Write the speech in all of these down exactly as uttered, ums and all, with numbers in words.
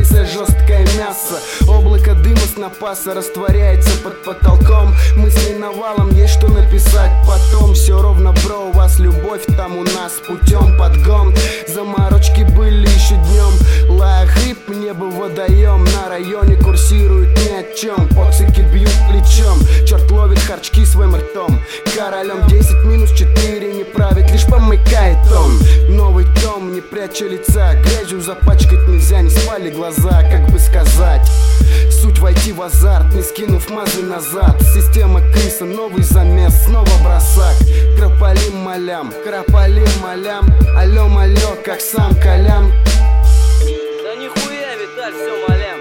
лице жесткое мясо. Облако дыма снопаса растворяется под потолком. Мыслей навалом, есть что написать потом. Все ровно, бро, у вас любовь, там у нас путем подгон. Заморочки были еще днем. Лая хрип, небо водоем. На районе курсирует ни о чем. Поцики бьют плечом. Черт ловит харчки своим ртом. Королем десять минус четыре не правит, лишь помыкает он. Новый том, не пряча лица. Грязью запачкать нельзя, не спали глаза, как бы сказать. Суть войти в азарт, не скинув мазы назад. Система крыса, новый замес, снова бросак. Крополим малям, крополим малям. Алло, малё, как сам Колян. Да нихуя, Виталь, все малям.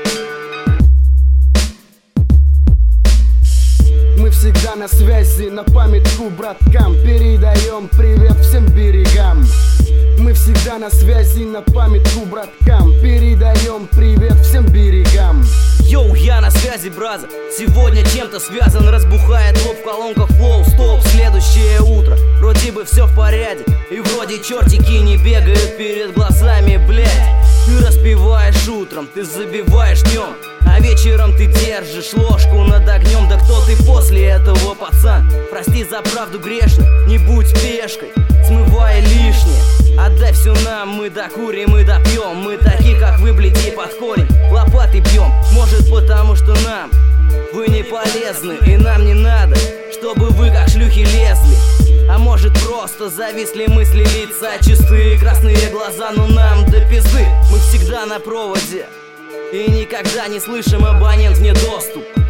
Мы всегда на связи, на памятку браткам. Передаем привет всем берегам. Мы всегда на связи, на памятку браткам. Передаем привет всем берегам. Йоу, я на связи, браза. Сегодня чем-то связан, разбухает лоб в колонках флоу. Стоп, следующее утро, вроде бы все в порядке. И вроде чертики не бегают перед глазами, блядь. Ты распеваешь утром, ты забиваешь днем, а вечером ты держишь ложку над огнем. Да кто ты после этого, пацан? Прости за правду грешно, не будь пешкой, смывай лишнее. Отдай все нам, мы докурим и допьем. Мы такие, как вы, блядей, под корень лопатой бьем. Может, потому что нам вы не полезны, и нам не надо, чтобы вы как шлюхи лезли. А может, просто зависли мысли, лица чистые, красные глаза, но нам до пизды. Мы всегда на проводе и никогда не слышим, абонент вне доступ.